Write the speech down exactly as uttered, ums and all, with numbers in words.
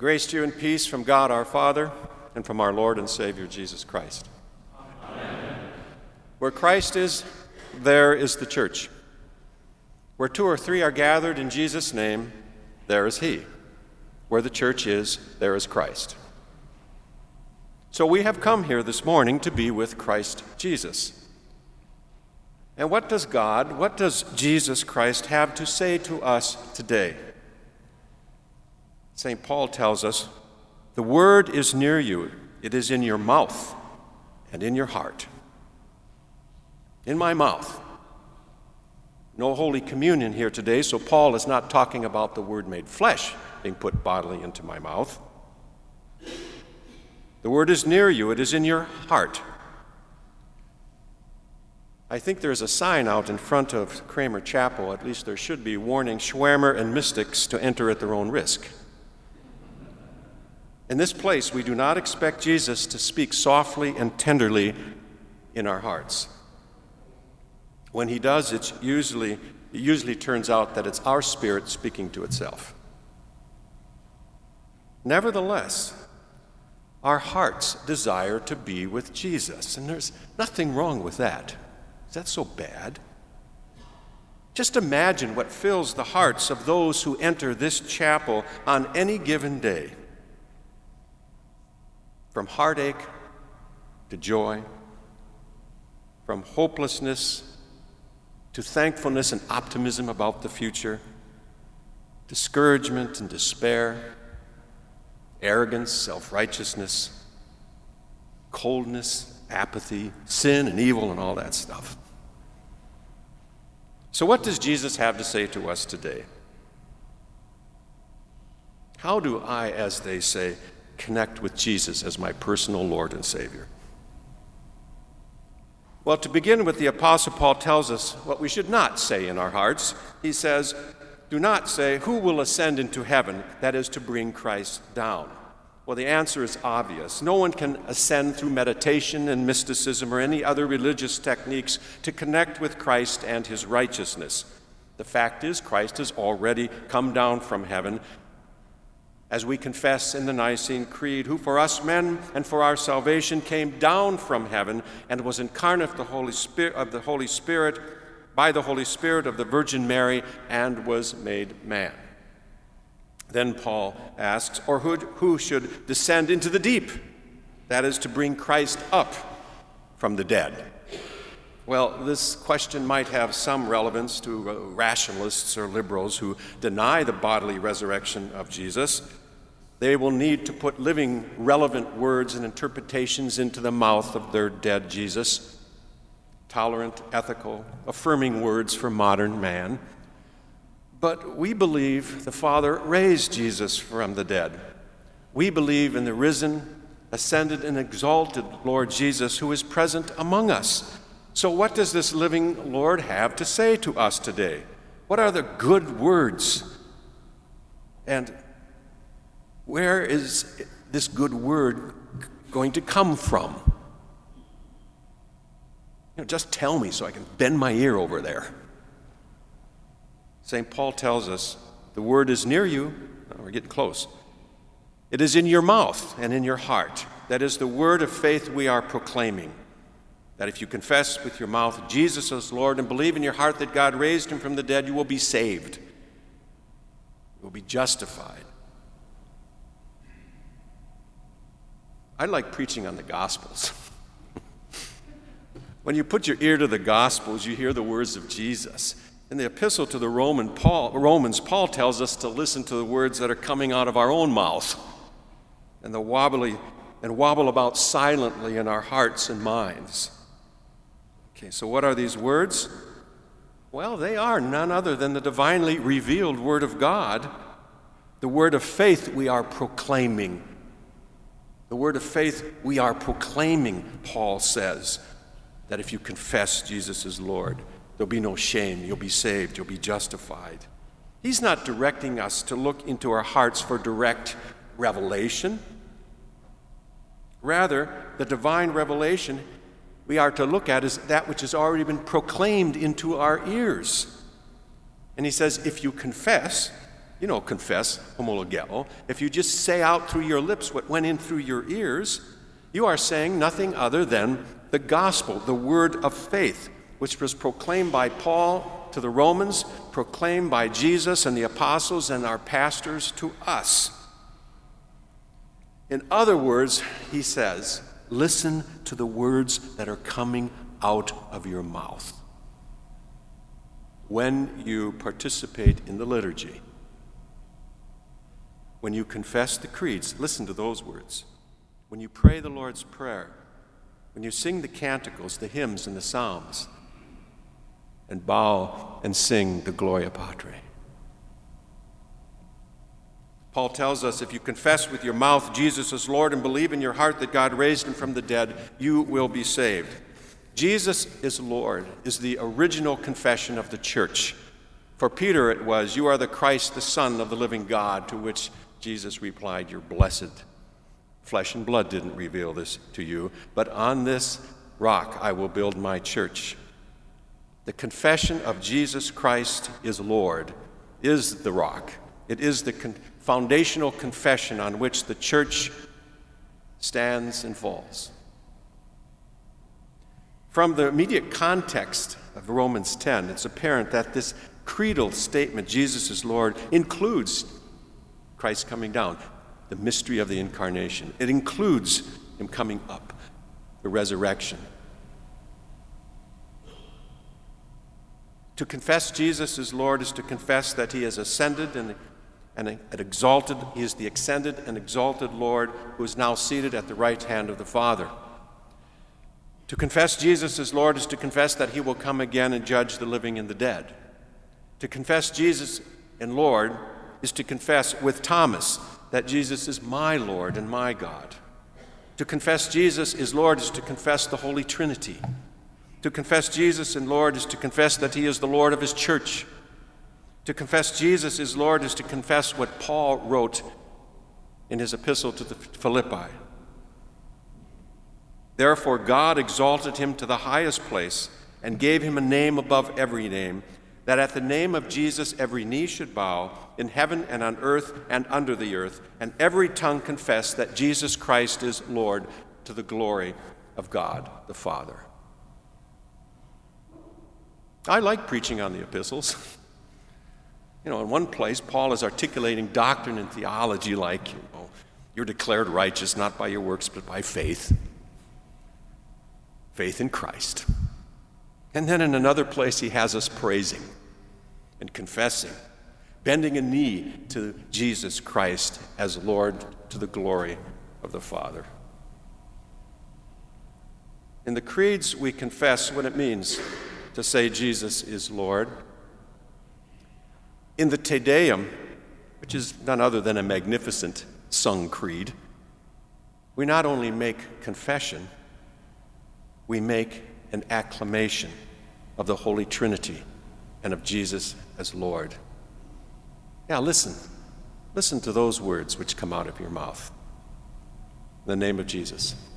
Grace to you and peace from God our Father and from our Lord and Savior Jesus Christ. Amen. Where Christ is, there is the church. Where two or three are gathered in Jesus' name, there is he. Where the church is, there is Christ. So we have come here this morning to be with Christ Jesus. And what does God, what does Jesus Christ have to say to us today? Saint Paul tells us, the word is near you. It is in your mouth and in your heart. In my mouth. No Holy Communion here today, so Paul is not talking about the word made flesh being put bodily into my mouth. The word is near you. It is in your heart. I think there's a sign out in front of Kramer Chapel, at least there should be, warning Schwärmer and mystics to enter at their own risk. In this place, we do not expect Jesus to speak softly and tenderly in our hearts. When he does, it's usually, it usually turns out that it's our spirit speaking to itself. Nevertheless, our hearts desire to be with Jesus, and there's nothing wrong with that. Is that so bad? Just imagine what fills the hearts of those who enter this chapel on any given day. From heartache to joy, from hopelessness to thankfulness and optimism about the future, discouragement and despair, arrogance, self-righteousness, coldness, apathy, sin and evil and all that stuff. So what does Jesus have to say to us today? How do I, as they say, connect with Jesus as my personal Lord and Savior? Well, to begin with, the Apostle Paul tells us what we should not say in our hearts. He says, do not say, who will ascend into heaven? That is to bring Christ down. Well, the answer is obvious. No one can ascend through meditation and mysticism or any other religious techniques to connect with Christ and his righteousness. The fact is, Christ has already come down from heaven, as we confess in the Nicene Creed, who for us men and for our salvation came down from heaven and was incarnate of the Holy Spirit, of the Holy Spirit by the Holy Spirit of the Virgin Mary and was made man. Then Paul asks, or who, who should descend into the deep? That is to bring Christ up from the dead. Well, this question might have some relevance to uh, rationalists or liberals who deny the bodily resurrection of Jesus. They will need to put living, relevant words and interpretations into the mouth of their dead Jesus. Tolerant, ethical, affirming words for modern man. But we believe the Father raised Jesus from the dead. We believe in the risen, ascended, and exalted Lord Jesus who is present among us. So what does this living Lord have to say to us today? What are the good words? And where is this good word going to come from? You know, just tell me so I can bend my ear over there. Saint Paul tells us, the word is near you. Oh, we're getting close. It is in your mouth and in your heart. That is the word of faith we are proclaiming. That if you confess with your mouth Jesus as Lord and believe in your heart that God raised him from the dead, you will be saved. You will be justified. I like preaching on the Gospels. When you put your ear to the Gospels, you hear the words of Jesus. In the epistle to the Roman Paul, Romans, Paul tells us to listen to the words that are coming out of our own mouth and the wobbly and wobble about silently in our hearts and minds. Okay, so what are these words? Well, they are none other than the divinely revealed Word of God, the word of faith we are proclaiming. The word of faith we are proclaiming, Paul says, that if you confess Jesus as Lord, there'll be no shame, you'll be saved, you'll be justified. He's not directing us to look into our hearts for direct revelation. Rather, the divine revelation we are to look at is that which has already been proclaimed into our ears. And he says, if you confess, you know, confess, homologeo, if you just say out through your lips what went in through your ears, you are saying nothing other than the gospel, the word of faith, which was proclaimed by Paul to the Romans, proclaimed by Jesus and the apostles and our pastors to us. In other words, he says, listen to the words that are coming out of your mouth when you participate in the liturgy. When you confess the creeds, listen to those words. When you pray the Lord's Prayer, when you sing the canticles, the hymns, and the psalms, and bow and sing the Gloria Patri. Paul tells us if you confess with your mouth Jesus is Lord and believe in your heart that God raised him from the dead, you will be saved. Jesus is Lord is the original confession of the church. For Peter it was, you are the Christ, the Son of the living God, to which Jesus replied, you're blessed. Flesh and blood didn't reveal this to you, but on this rock I will build my church. The confession of Jesus Christ is Lord is the rock. It is the con- foundational confession on which the church stands and falls. From the immediate context of Romans ten, it's apparent that this creedal statement, Jesus is Lord, includes Christ coming down, the mystery of the incarnation. It includes him coming up, the resurrection. To confess Jesus as Lord is to confess that he has ascended and, and exalted. He is the ascended and exalted Lord who is now seated at the right hand of the Father. To confess Jesus as Lord is to confess that he will come again and judge the living and the dead. To confess Jesus and Lord is to confess with Thomas that Jesus is my Lord and my God. To confess Jesus is Lord is to confess the Holy Trinity. To confess Jesus and Lord is to confess that he is the Lord of his church. To confess Jesus is Lord is to confess what Paul wrote in his epistle to the Philippi. Therefore God exalted him to the highest place and gave him a name above every name, that at the name of Jesus every knee should bow, in heaven and on earth and under the earth, and every tongue confess that Jesus Christ is Lord, to the glory of God the Father. I like preaching on the epistles. You know, in one place, Paul is articulating doctrine and theology like, you know, you're declared righteous not by your works but by faith. Faith in Christ. And then in another place, he has us praising and confessing, bending a knee to Jesus Christ as Lord to the glory of the Father. In the creeds, we confess what it means to say Jesus is Lord. In the Te Deum, which is none other than a magnificent sung creed, we not only make confession, we make an acclamation of the Holy Trinity and of Jesus as Lord. Now listen, listen to those words which come out of your mouth. In the name of Jesus.